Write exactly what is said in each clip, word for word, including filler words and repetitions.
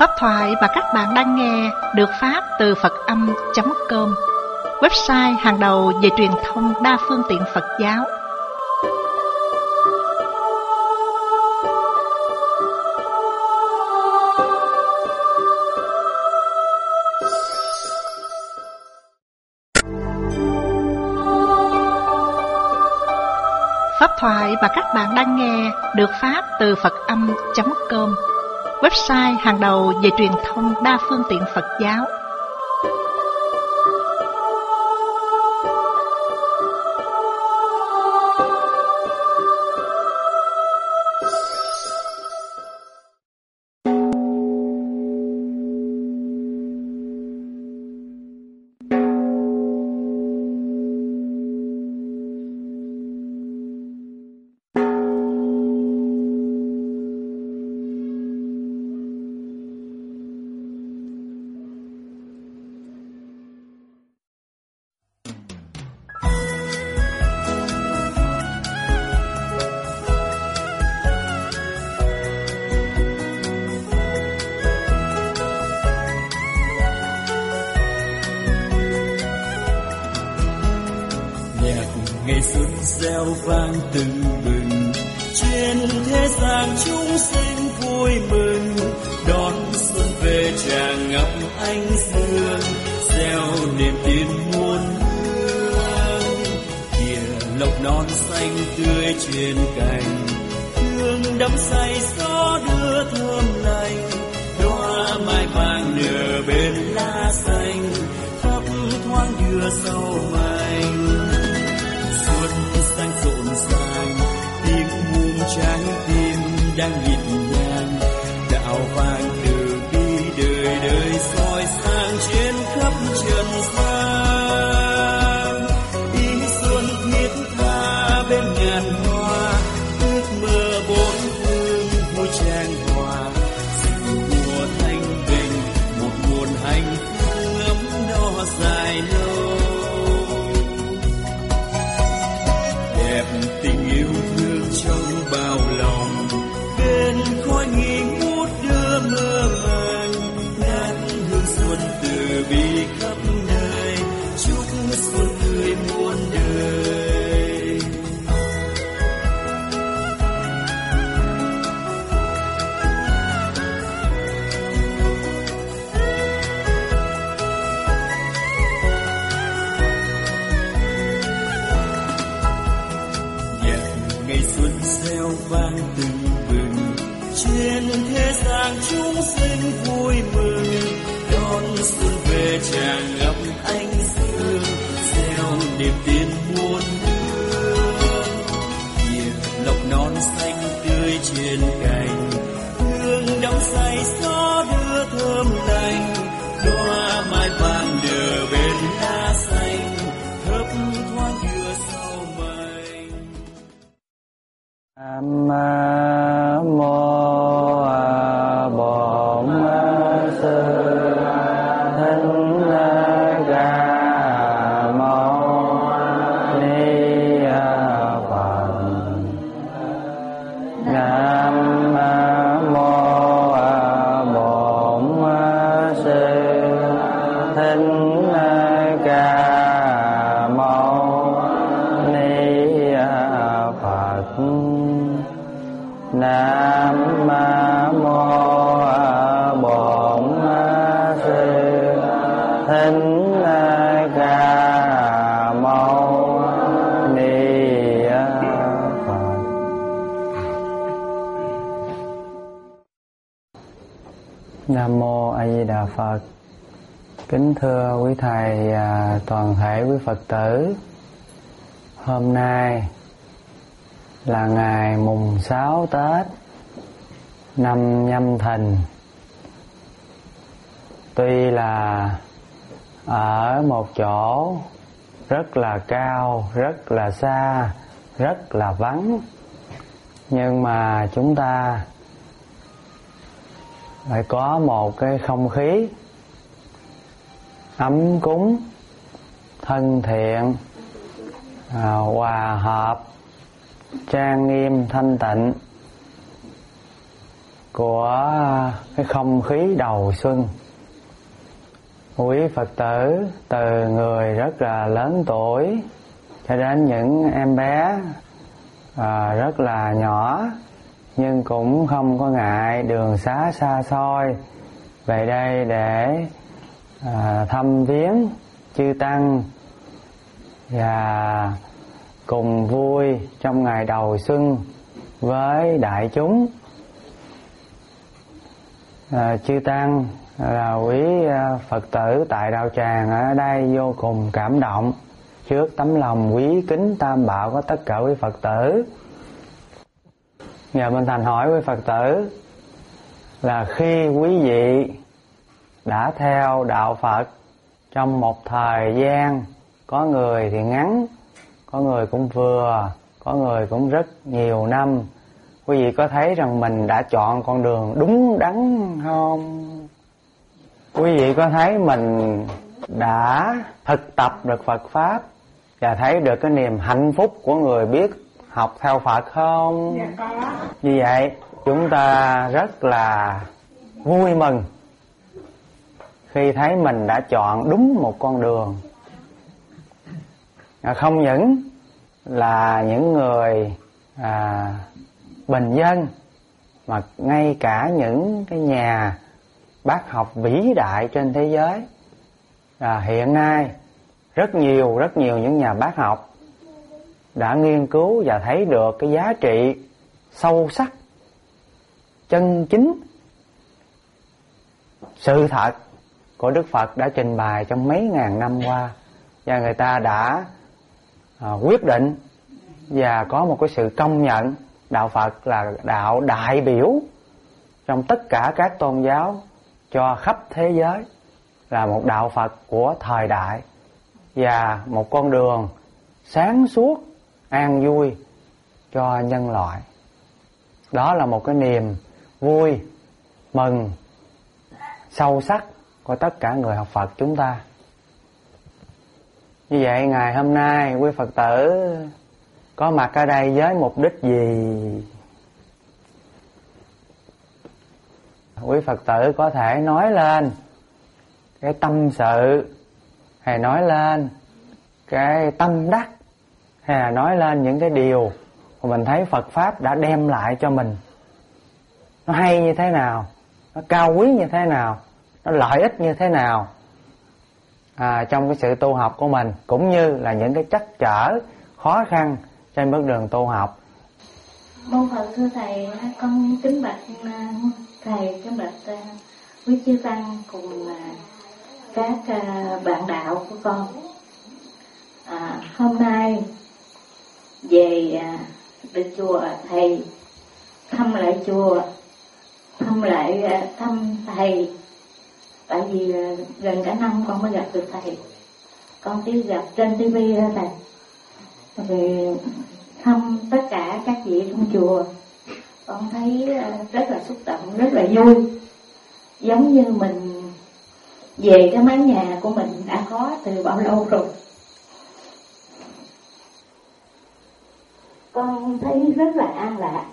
Pháp thoại mà các bạn đang nghe được phát từ Phật âm chấm com, website hàng đầu về truyền thông đa phương tiện Phật giáo. Pháp thoại mà các bạn đang nghe được phát từ Phật âm chấm com, website hàng đầu về truyền thông đa phương tiện Phật giáo. Ngày xuân reo vang tưng bừng, trên thế gian chúng sinh vui mừng, đón xuân về tràn ngập ánh dương, gieo niềm tin muôn hương. Kìa lộc non xanh tươi trên cành, hương đắm say gió đưa thơm lành, đóa mai vàng nở bên lá xanh, thấp thoáng đưa sâu manh. Xanh rộn ràng, tiếng muôn trái tim đang nhịp nhàng, đạo vàng từ bi đời đời soi sáng trên khắp trần gian. Ý xuân thiết tha bên ngàn hoa, ước mơ bốn phương vui trang hòa, dịch mùa thanh bình một nguồn hạnh phúc ấm no dài lâu. Tình yêu thương trong bao lòng, bên khói nghi ngút đưa mơ màng, ngát hương xuân từ bi khắp nơi, chúc xuân tươi muôn đời. Ngày xuân reo vang tưng bừng, trên thế gian chúng sinh vui mừng, đón xuân về tràn ngập ánh dương, gieo niềm tin muôn hương. Kìa lộc non xanh tươi trên cành, hương đắm say gió đưa thơm lành, đóa mai vàng nở bên lá xanh, thấp thoáng đưa sau mây. Nam mô Bổn Sư Thích Ca Mâu Ni Phật. Nam mô Bổn Sư Thích Ca Mâu Ni Phật. Nam mô Bổn Sư Thích Ca Mâu Ni Phật. Nam mô A Di Đà Phật. Kính thưa quý thầy, toàn thể quý Phật tử, hôm nay là ngày mùng sáu Tết năm Nhâm Thìn. Tuy là ở một chỗ rất là cao, rất là xa, rất là vắng, nhưng mà chúng ta phải có một cái không khí ấm cúng, thân thiện, hòa hợp, trang nghiêm, thanh tịnh của cái không khí đầu xuân. Quý Phật tử từ người rất là lớn tuổi cho đến những em bé à, rất là nhỏ nhưng cũng không có ngại đường xá xa xôi về đây để à, thăm viếng chư tăng và cùng vui trong ngày đầu xuân với đại chúng. À, chư tăng là quý Phật tử tại đạo tràng ở đây vô cùng cảm động trước tấm lòng quý kính tam bảo của tất cả quý Phật tử. Giờ mình thành hỏi quý Phật tử là khi quý vị đã theo đạo Phật trong một thời gian, có người thì ngắn, có người cũng vừa, có người cũng rất nhiều năm, quý vị có thấy rằng mình đã chọn con đường đúng đắn không? Quý vị có thấy mình đã thực tập được Phật Pháp và thấy được cái niềm hạnh phúc của người biết học theo Phật không? Dạ có. Như vậy chúng ta rất là vui mừng khi thấy mình đã chọn đúng một con đường. À, không những là những người à, bình dân mà ngay cả những cái nhà bác học vĩ đại trên thế giới. À, hiện nay rất nhiều rất nhiều những nhà bác học đã nghiên cứu và thấy được cái giá trị sâu sắc, chân chính, sự thật của Đức Phật đã trình bày trong mấy ngàn năm qua, và người ta đã à, quyết định và có một cái sự công nhận đạo Phật là đạo đại biểu trong tất cả các tôn giáo cho khắp thế giới, là một đạo Phật của thời đại và một con đường sáng suốt, an vui cho nhân loại. Đó là một cái niềm vui, mừng, sâu sắc của tất cả người học Phật chúng ta. Như vậy ngày hôm nay quý Phật tử có mặt ở đây với mục đích gì? Quý Phật tử có thể nói lên cái tâm sự, hay nói lên cái tâm đắc, hay là nói lên những cái điều mà mình thấy Phật Pháp đã đem lại cho mình. Nó hay như thế nào, nó cao quý như thế nào, nó lợi ích như thế nào à, trong cái sự tu học của mình, cũng như là những cái trắc trở, khó khăn trên bước đường tu học. Mô Phật thưa thầy, con kính bạch thầy, kính bạch quý chư tăng cùng các bạn đạo của con. À, hôm nay về được chùa thầy, thăm lại chùa, thăm lại thăm thầy, tại vì gần cả năm con mới gặp được thầy, con chỉ gặp trên tivi thôi thầy. Rồi thăm tất cả các vị trong chùa, con thấy rất là xúc động, rất là vui, giống như mình về cái mái nhà của mình đã có từ bao lâu rồi. Con thấy rất là an lạc,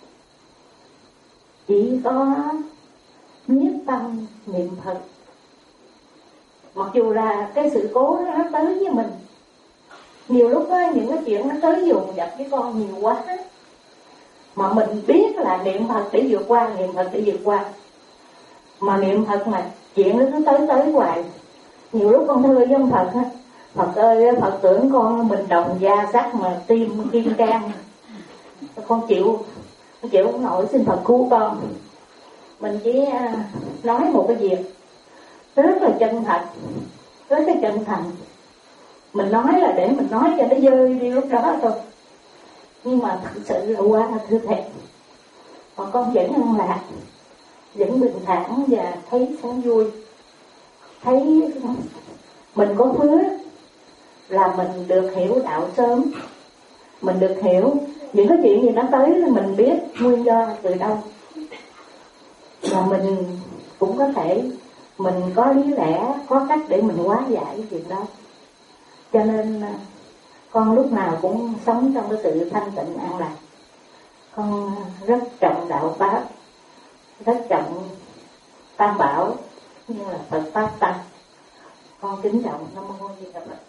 chỉ có nhất tâm niệm Phật. Mặc dù là cái sự cố nó tới với mình, nhiều lúc đó, những cái chuyện nó tới dồn dập với con nhiều quá, mà mình biết là niệm Phật để vượt qua, niệm Phật để vượt qua, mà niệm Phật mà chuyện nó cứ tới tới hoài. Nhiều lúc con thưa với ông Phật á, Phật ơi, Phật tưởng con mình đồng da sắt mà tim kim cang, con chịu con chịu không nổi, xin Phật cứu con. Mình chỉ nói một cái việc rất là chân thật, rất là chân thành. Mình nói là để mình nói cho nó dơi đi lúc đó thôi, nhưng mà thực sự là qua thưa thầy, mà con vẫn an lạc, vẫn bình thản và thấy sáng vui. Thấy mình có phước là mình được hiểu đạo sớm, mình được hiểu những cái chuyện gì nó tới là mình biết nguyên do từ đâu, và mình cũng có thể mình có lý lẽ, có cách để mình hóa giải cái chuyện đó. Cho nên con lúc nào cũng sống trong cái sự thanh tịnh an lạc. Con rất trọng đạo Pháp rất trọng Tam Bảo như là Phật Pháp Tăng. Con kính trọng Nam Mô A Di Đà Phật.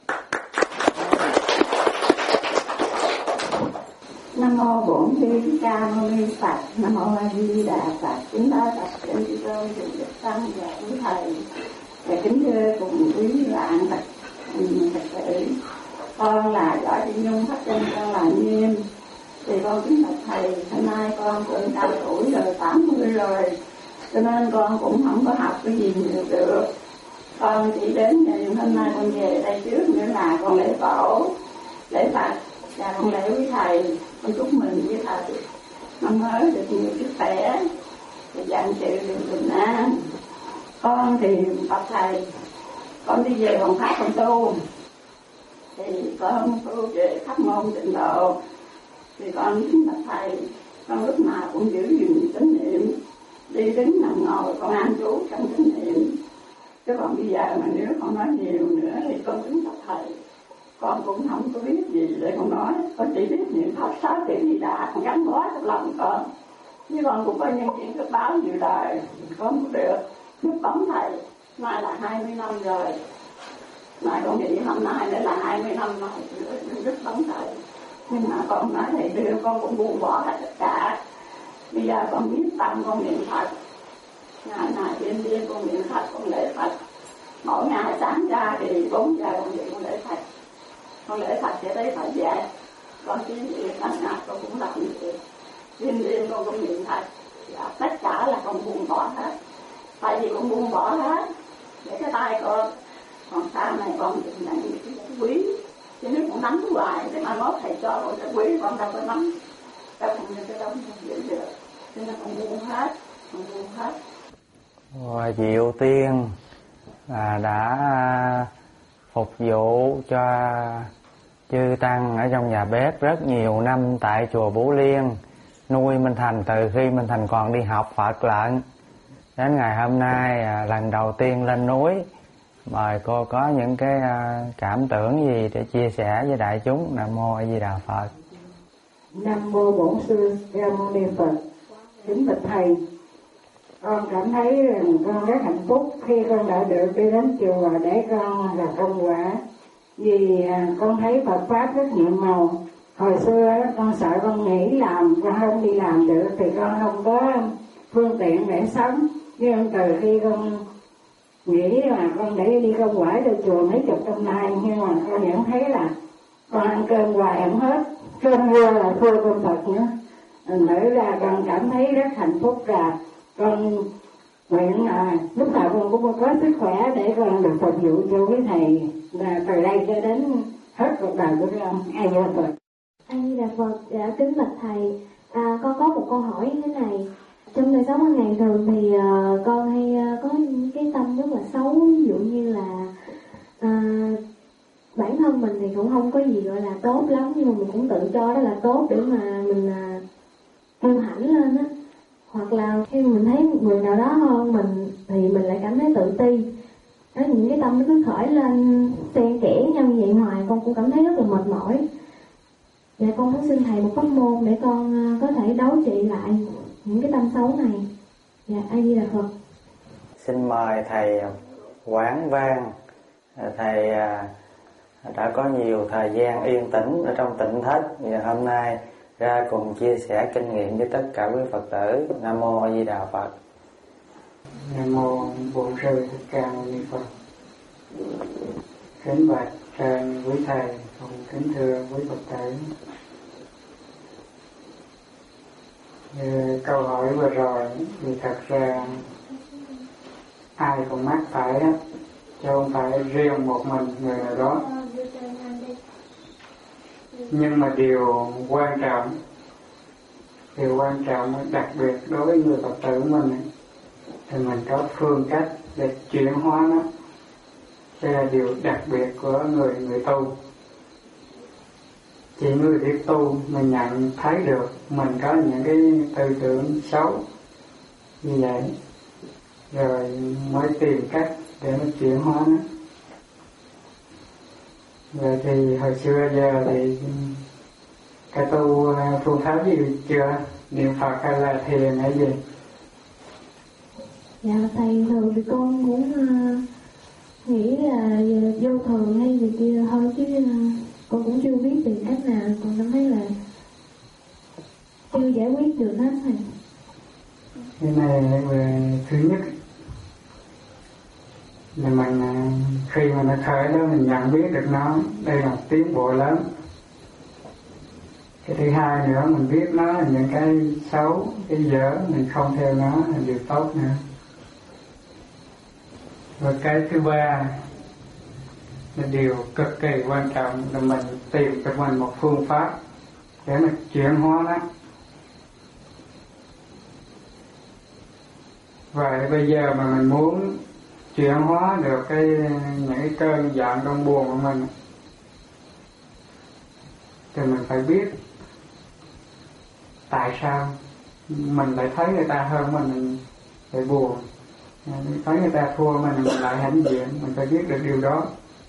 Nam mô Bổn Sư Thích Ca Mâu Ni Phật. Nam mô A Di Đà Phật. Kính bái đọc trên chư tôn từ Đức Tăng và quý thầy và kính thưa cùng quý bạn Phật Phật tử. Con là Võ Thị Nhung, pháp danh con là Nghiêm. Thì con kính bạch thầy, hôm nay con cũng cao tuổi rồi, tám mươi rồi, cho nên con cũng không có học cái gì nhiều được. Con chỉ đến ngày hôm nay con về đây trước nữa là con lễ tổ, lễ Phật và con lễ quý thầy. Con chúc mừng với thầy năm mới được nhiều sức khỏe và vạn sự được bình an. Con thì bạch thầy, con đi về Hoàng Pháp con tu, thì con tu về pháp môn tịnh độ. Thì con kính bạch thầy, con lúc nào cũng giữ gìn tín niệm, đi đứng nằm ngồi con an trú trong tín niệm. Chứ còn bây giờ mà nếu con nói nhiều nữa thì con kính bạch thầy, con cũng không có biết gì để con nói. Con chỉ biết niệm Phật sáu chữ Di Đà, con gắn bó trong lòng con. Nhưng con cũng có nhân chuyện cấp báo nhiều đời, con cũng được giúp bóng thầy. Nay là hai mươi năm rồi, nay con nghĩ hôm nay nữa là hai mươi năm rồi giúp bóng thầy. Nhưng mà con nói thầy đưa con cũng buông bỏ hết tất cả. Bây giờ con biết tâm con niệm Phật, ngày nào đêm đêm con niệm Phật, con lễ Phật. Mỗi ngày sáng ra thì bốn giờ con dậy con lễ Phật, con lễ Phật sẽ tới Phật dạy. Con chỉ niệm sáng ngày con cũng làm như vậy, đêm đêm con cũng niệm Phật. Dạ, tất cả là con buông bỏ hết, tại vì con buông bỏ hết để cái tay con. Còn sau này con định là những cái quý, chứ nếu con nắm hoài thì mai mốt thầy cho con cái quý con đâu có nắm, đâu không nên cái đâu không giữ được. Cho nên con buông hết, con buông hết. Và Diệu Tiên là đã phục vụ cho chư tăng ở trong nhà bếp rất nhiều năm tại chùa Bửu Liên, nuôi Minh Thành từ khi Minh Thành còn đi học Phật lận. Đến ngày hôm nay lần đầu tiên lên núi, mời cô có những cái cảm tưởng gì để chia sẻ với đại chúng. Nam Mô A Di Đà Phật. Nam Mô Bổn Sư Thích Ca Mâu Ni Phật. Kính bạch thầy, con cảm thấy rằng con rất hạnh phúc khi con đã được đi đến chùa để con là công quả. Vì con thấy Phật Pháp rất nhiệm màu. Hồi xưa con sợ con nghỉ làm, con không đi làm được thì con không có phương tiện để sống. Nhưng từ khi con nghĩ là con để đi công quả cho chùa mấy chục năm nay, nhưng mà con vẫn thấy là con ăn cơm hoài không hết, cơm vua là thua cơm Phật nữa. Nữ ra con cảm thấy rất hạnh phúc, và con nguyện là lúc nào con cũng có sức khỏe để con được phục vụ cho quý thầy, và từ đây cho đến hết cuộc đời của con. A Di Đà Phật. A Di Đà Phật. Dạ kính bạch thầy, à, con có một câu hỏi như thế này. Trong đời sống hàng ngày thường thì uh, con hay uh, có những cái tâm rất là xấu, ví dụ như là uh, bản thân mình thì cũng không có gì gọi là tốt lắm, nhưng mà mình cũng tự cho đó là tốt để mà mình uh, kiêu hãnh lên á. Hoặc là khi mình thấy một người nào đó hơn mình thì mình lại cảm thấy tự ti. Đó, những cái tâm nó cứ khởi lên xen kẽ nhau như vậy hoài, con cũng cảm thấy rất là mệt mỏi. Dạ con muốn xin thầy một pháp môn để con uh, có thể đấu trị lại những cái tâm xấu này. Dạ A Di Đà Phật. Xin mời thầy Quảng Vang. Thầy đã có nhiều thời gian yên tĩnh ở trong tịnh thất, và hôm nay ra cùng chia sẻ kinh nghiệm với tất cả quý Phật tử. Nam Mô A Di Đà Phật. Nam Mô Bổn Sư Thích Ca Mâu Ni Phật. Kính bạch trên quý thầy, cùng kính thưa quý Phật tử. Như câu hỏi vừa rồi thì thật ra ai cũng mắc phải đó, chứ không phải riêng một mình người nào đó. Nhưng mà điều quan trọng, điều quan trọng đặc biệt đối với người Phật tử mình thì mình có phương cách để chuyển hóa nó. Đây là điều đặc biệt của người người tu. Chỉ người biết tu mình nhận thấy được mình có những cái tư tưởng xấu như vậy, rồi mới tìm cách để nó chuyển hóa nó. Vậy thì hồi xưa giờ thì cái tu phương pháp gì chưa? Niệm Phật hay là thiền hay gì? Dạ thầy, thường thì con cũng uh, nghĩ là vô thường hay gì kia thôi, chứ uh, con cũng chưa biết tìm cách nào. Con cảm thấy là chưa giải quyết được hết thầy. Cái này về thứ nhất là mình khi mà nó khởi đó mình nhận biết được nó, đây là tiến bộ lớn. Cái thứ hai nữa, mình biết nó là những cái xấu, cái dở, mình không theo nó là điều tốt nữa. Và cái thứ ba là điều cực kỳ quan trọng là mình tìm cho mình một phương pháp để mà chuyển hóa nó. Và bây giờ mà mình muốn chuyển hóa được cái những cái cơn giận đau buồn của mình thì mình phải biết tại sao mình lại thấy người ta hơn mình, mình lại buồn, mình thấy người ta thua mình, mình lại hãnh diện. Mình phải biết được điều đó.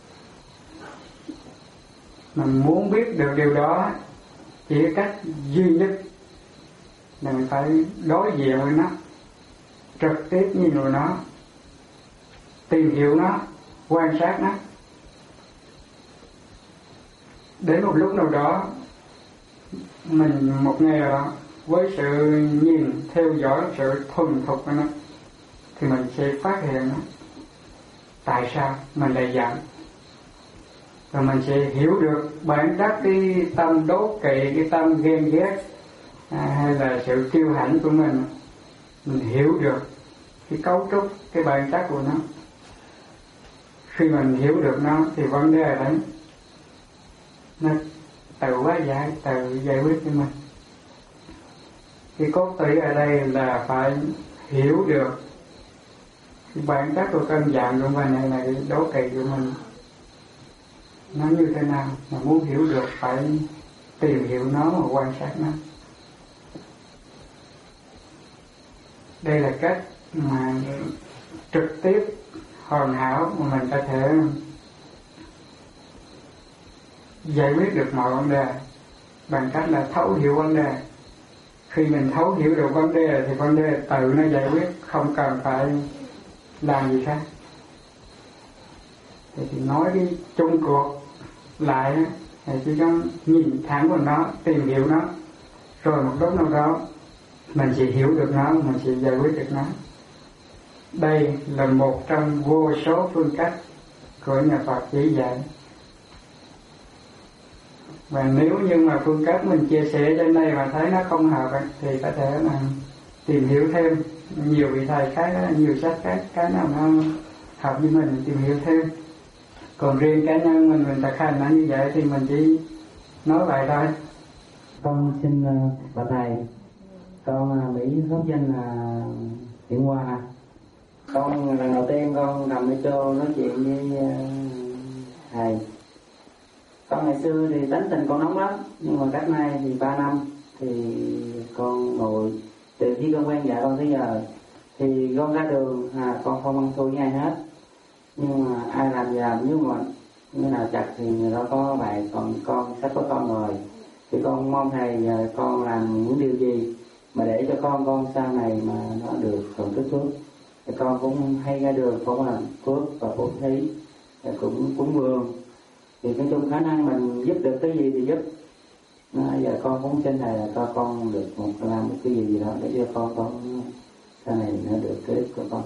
Mình muốn biết được điều đó chỉ có cách duy nhất là mình phải đối diện với nó, trực tiếp nhìn vào nó, tìm hiểu nó, quan sát nó. Đến một lúc nào đó, mình một ngày nào đó với sự nhìn, theo dõi, sự thuần thục của nó thì mình sẽ phát hiện nó tại sao mình lại giận. Và mình sẽ hiểu được bản chất cái tâm đố kỵ, cái tâm ghen ghét à, hay là sự kiêu hãnh của mình. Mình hiểu được cái cấu trúc, cái bản chất của nó. Khi mình hiểu được nó thì vấn đề đấy nó tự hóa giải, tự giải quyết cho mình. Cái cốt tủy ở đây là phải hiểu được cái bản chất của cơn giận của mình hay là cái đố kỵ của mình nó như thế nào. Mà muốn hiểu được phải tìm hiểu nó và quan sát nó. Đây là cách mà trực tiếp hoàn hảo mà mình có thể giải quyết được mọi vấn đề bằng cách là thấu hiểu vấn đề. Khi mình thấu hiểu được vấn đề thì vấn đề tự nó giải quyết, không cần phải làm gì khác. Thì, thì nói đi chung cuộc lại thì chỉ có nhìn thẳng vào nó, tìm hiểu nó, rồi một lúc nào đó mình sẽ hiểu được nó, mình sẽ giải quyết được nó. Đây là một trong vô số phương cách của nhà Phật chỉ dạy. Và nếu như mà phương cách mình chia sẻ trên đây mà thấy nó không hợp thì có thể là tìm hiểu thêm nhiều vị thầy khác, nhiều sách khác, cái nào nó hợp với mình tìm hiểu thêm. Còn riêng cá nhân mình mình thực hành nó như vậy thì mình chỉ nói vậy thôi. Con xin uh, bà thầy, con uh, Mỹ pháp danh là Hiển Hoa. Con lần đầu tiên con nằm ở chỗ nói chuyện với uh, thầy. Con ngày xưa thì tính tình con nóng lắm, nhưng mà cách nay thì ba năm thì con ngồi từ khi con quen dạy con tới giờ thì con ra đường à, con không ăn thua với ai hết. Nhưng mà ai làm gì làm, nếu mà như nào chặt thì người đó có bài, còn con sắp có con rồi thì con mong thầy con làm những điều gì mà để cho con con sau này mà nó được hưởng cái phước. Thì con cũng hay ra đường cũng làm phước và bố thí, cũng cúng vườn. Thì nói chung khả năng mình giúp được cái gì thì giúp. Nó, giờ con cũng xin thầy là cho con được một làm một cái gì gì đó để cho con con sau này nó được cái ích của con.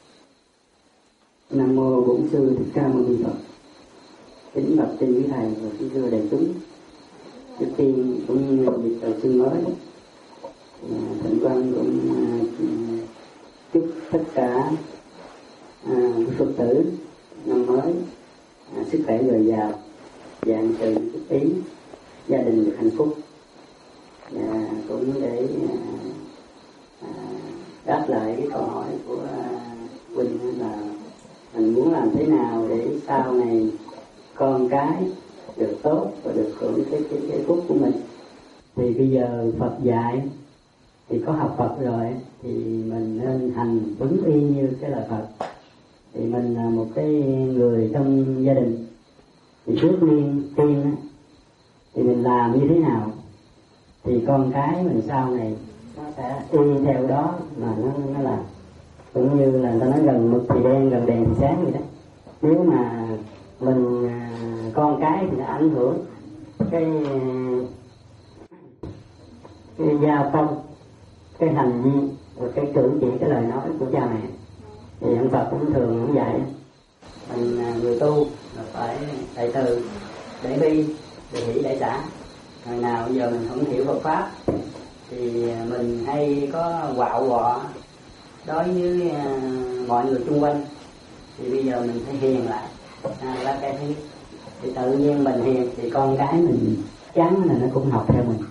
Nam mô Bổn Sư Thích Ca Mâu Ni Phật. Kính bạch trên quý thầy và kính thưa đại chúng. Trước tiên cũng như dịp đầu xuân mới, Thịnh Quang cũng chúc tất cả à, Phật tử năm mới à, sức khỏe dồi dào, vạn sự thích ý, gia đình được hạnh phúc. Và cũng để à, à, đáp lại cái câu hỏi của à, Quỳnh là mình muốn làm thế nào để sau này con cái được tốt và được hưởng cái cái cái phúc của mình. Thì bây giờ Phật dạy thì có học Phật rồi thì mình nên hành vững y như cái lời Phật. Thì mình là một cái người trong gia đình thì trước tiên tiên thì mình làm như thế nào thì con cái mình sau này nó sẽ y theo đó mà nó nó làm. cũng như là người ta nói gần mực thì đen, gần đèn thì sáng vậy đó. Nếu mà mình con cái thì nó ảnh hưởng cái cái gia phong, cái hành vi và cái cử chỉ, cái lời nói của cha mẹ. Thì ông Phật cũng thường cũng dạy mình người tu là phải đại từ, đại bi, đại hỷ, đại xã. Ngày nào giờ mình không hiểu Phật pháp thì mình hay có quạo quọ đối với uh, mọi người xung quanh. Thì bây giờ mình phải hiền lại, à, là cái thứ. Thì tự nhiên mình hiền thì con cái mình chắn là nó cũng học theo mình.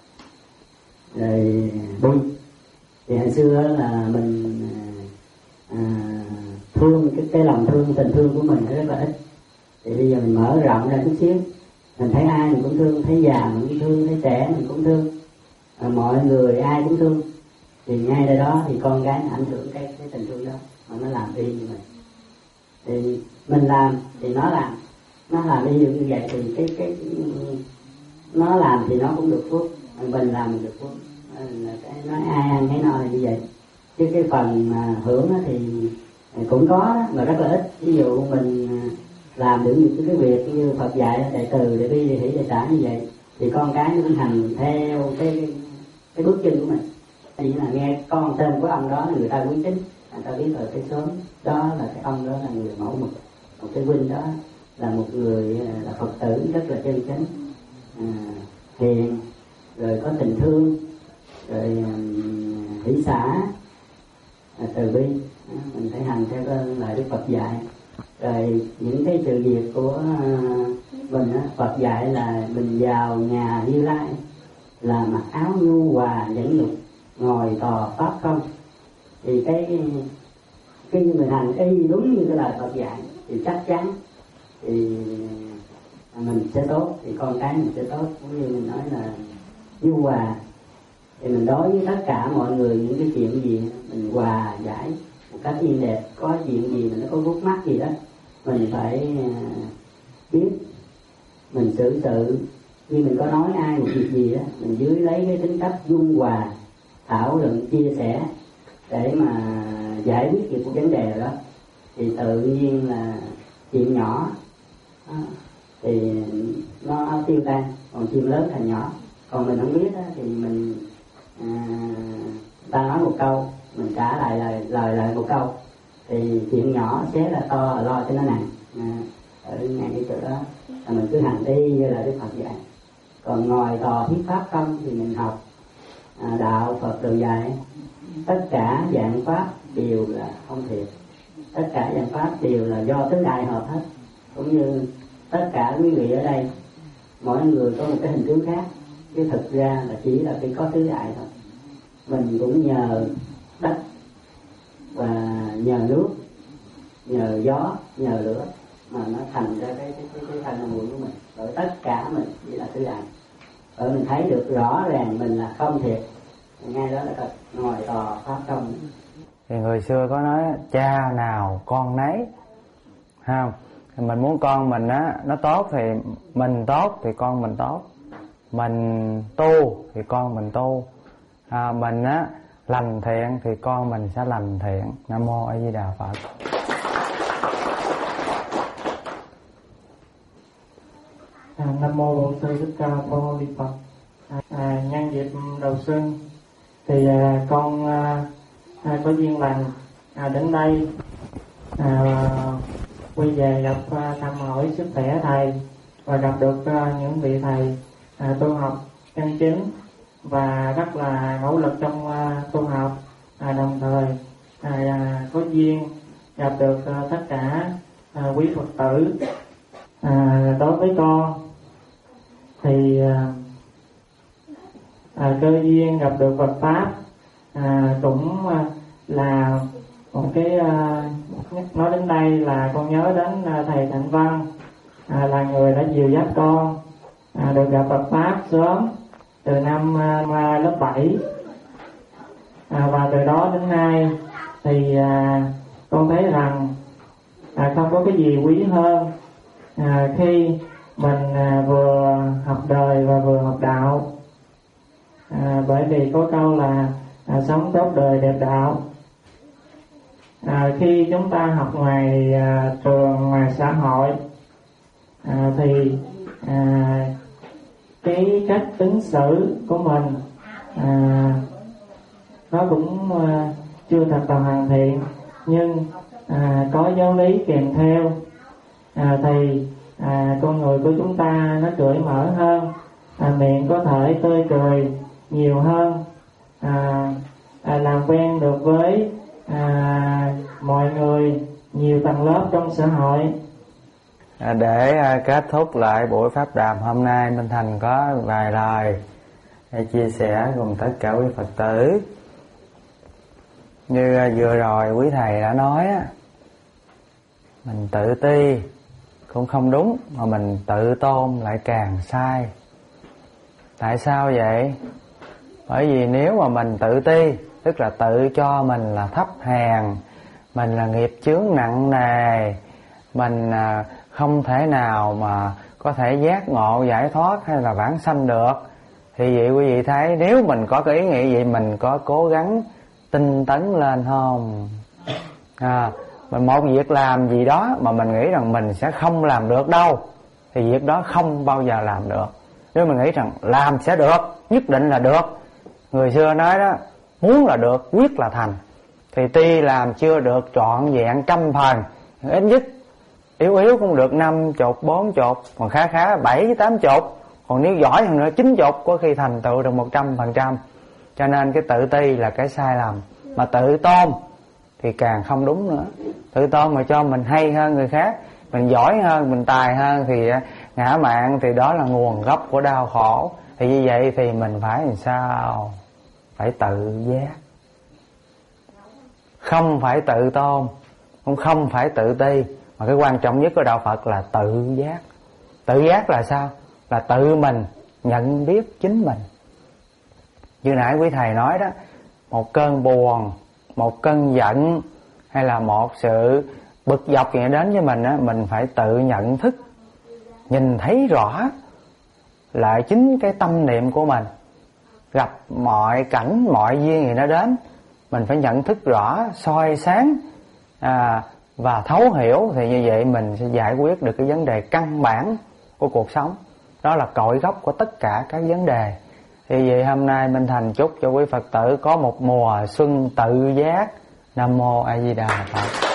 Rồi bi thì hồi xưa là mình à, thương cái, cái lòng thương, tình thương của mình nó rất là ít. Thì bây giờ mình mở rộng ra chút xíu, mình thấy ai mình cũng thương, thấy già mình cũng thương, thấy trẻ mình cũng thương, à, mọi người ai cũng thương. Thì ngay đây đó thì con cái nó ảnh hưởng cái, cái tình thương đó, mà nó làm y như mình. Thì mình làm thì nó làm, nó làm y như vậy thì cái cái nó làm thì nó cũng được phước, mình làm mình được phước. Cái nói ai ăn cái no là như vậy. Chứ cái phần mà hưởng thì cũng có đó, mà rất là ít. Ví dụ mình làm được những cái việc như Phật dạy đại từ, đại bi, đại hỷ, đại xã như vậy thì con cái nó cũng hành theo cái cái bước chân của mình. Chỉ là nghe con tên của ông đó là người ta quý tính, người ta biết ở cái xóm đó là cái ông đó là người mẫu mực, một cái huynh đó là một người là Phật tử rất là chân chánh, à, hiền, rồi có tình thương, rồi hỷ xã, à, từ bi. À, mình phải hành theo cái lời Đức Phật dạy. Rồi những cái sự việc của mình á, Phật dạy là mình vào nhà Như Lai là mặc áo nhu hòa nhẫn nhục, ngồi tòa pháp không. Thì cái khi mình hành y đúng như cái lời Phật dạy thì chắc chắn thì mình sẽ tốt, thì con cái mình sẽ tốt. Cũng như mình nói là nhu hòa, thì mình đối với tất cả mọi người những cái chuyện gì mình hòa giải một cách yên đẹp. Có chuyện gì mà nó có vút mắc gì đó mình phải biết, mình xử sự. Như mình có nói ai một việc gì đó, mình dưới lấy cái tính cách dung hòa, thảo luận, chia sẻ để mà giải quyết được cái vấn đề đó, thì tự nhiên là chuyện nhỏ đó, thì nó tiêu tan, còn chuyện lớn thành nhỏ. Còn mình không biết đó, thì mình à, ta nói một câu mình trả lại lời lời lại một câu, thì chuyện nhỏ xé là to, lo cho nó nặng. À, ở ngay cái chỗ đó là mình cứ hành đi như là Đức Phật dạy. Còn ngồi tòa thuyết pháp không thì mình học à, đạo Phật đều dạy tất cả dạng pháp đều là không thiệt, tất cả dạng pháp đều là do tứ đại hợp hết. Cũng như tất cả quý vị ở đây mỗi người có một cái hình tướng khác, chứ thực ra là chỉ là cái có tứ đại thôi. Mình cũng nhờ đất và nhờ nước, nhờ gió, nhờ lửa mà nó thành ra cái cái cái, cái thân mùi của mình. Rồi tất cả mình chỉ là tứ đại. Rồi mình thấy được rõ ràng mình là không thiệt, ngay đó là thật ngồi tòa pháp không. Thì người xưa có nói cha nào con nấy, không? Thì mình muốn con mình á nó tốt thì mình tốt thì con mình tốt, mình tu thì con mình tu, à, mình á lành thiện thì con mình sẽ lành thiện. Nam mô A Di Đà Phật. À, Nam mô Bổn Sư Thích Ca Mâu Ni Phật. À, à, nhân dịp đầu xuân thì à, con à, à, có duyên lành à, đến đây à, quay về gặp à, thăm hỏi sức khỏe thầy và gặp được à, những vị thầy à, tu học chân chính và rất là nỗ lực trong uh, tu học, à, đồng thời à, à, có duyên gặp được uh, tất cả uh, quý Phật tử. À, đối với con thì uh, à, cơ duyên gặp được Phật pháp à, cũng uh, là một cái uh, nói đến đây là con nhớ đến uh, thầy Thạnh Văn, à, là người đã dìu dắt con à, được gặp Phật pháp sớm từ năm uh, lớp bảy, à, và từ đó đến nay thì uh, con thấy rằng à, không có cái gì quý hơn à, khi mình à, vừa học đời và vừa học đạo, à, bởi vì có câu là à, sống tốt đời đẹp đạo. à, khi chúng ta học ngoài à, trường, ngoài xã hội à, thì à, cái cách ứng xử của mình à, nó cũng à, chưa thật là hoàn thiện, nhưng à, có giáo lý kèm theo à, thì à, con người của chúng ta nó cởi mở hơn, à, miệng có thể tươi cười nhiều hơn, à, à, làm quen được với à, mọi người nhiều tầng lớp trong xã hội. À, để à, kết thúc lại buổi pháp đàm hôm nay, Minh Thành có vài lời để chia sẻ cùng tất cả quý Phật tử. Như à, vừa rồi quý thầy đã nói á, mình tự ti cũng không đúng, mà mình tự tôn lại càng sai. Tại sao vậy? Bởi vì nếu mà mình tự ti, tức là tự cho mình là thấp hèn, mình là nghiệp chướng nặng nề, mình à, không thể nào mà có thể giác ngộ giải thoát hay là vãng sanh được, thì vậy quý vị thấy, nếu mình có cái ý nghĩ vậy, mình có cố gắng tinh tấn lên không? À, mình một việc làm gì đó mà mình nghĩ rằng mình sẽ không làm được đâu, thì việc đó không bao giờ làm được. Nếu mình nghĩ rằng làm sẽ được, nhất định là được, người xưa nói đó, muốn là được, quyết là thành, thì tuy làm chưa được trọn vẹn trăm phần, ít nhất yếu yếu cũng được năm chục, bốn chục, còn khá khá bảy tám chục, còn nếu giỏi hơn nữa chín chục, có khi thành tựu được một trăm phần trăm. Cho nên cái tự ti là cái sai lầm, mà tự tôn thì càng không đúng nữa. Tự tôn mà cho mình hay hơn người khác, mình giỏi hơn, mình tài hơn, thì ngã mạn, thì đó là nguồn gốc của đau khổ. Thì như vậy thì mình phải làm sao? Phải tự giác, không phải tự tôn, cũng không phải tự ti, mà cái quan trọng nhất của đạo Phật là tự giác. Tự giác là sao? Là tự mình nhận biết chính mình. Như nãy quý thầy nói đó, một cơn buồn, một cơn giận, hay là một sự bực dọc gì đến với mình á, mình phải tự nhận thức, nhìn thấy rõ lại chính cái tâm niệm của mình. Gặp mọi cảnh, mọi duyên gì nó đến, mình phải nhận thức rõ, soi sáng à, và thấu hiểu, thì như vậy mình sẽ giải quyết được cái vấn đề căn bản của cuộc sống. Đó là cội gốc của tất cả các vấn đề. Thì vậy hôm nay Minh Thành chúc cho quý Phật tử có một mùa xuân tự giác. Nam Mô A Di Đà Phật.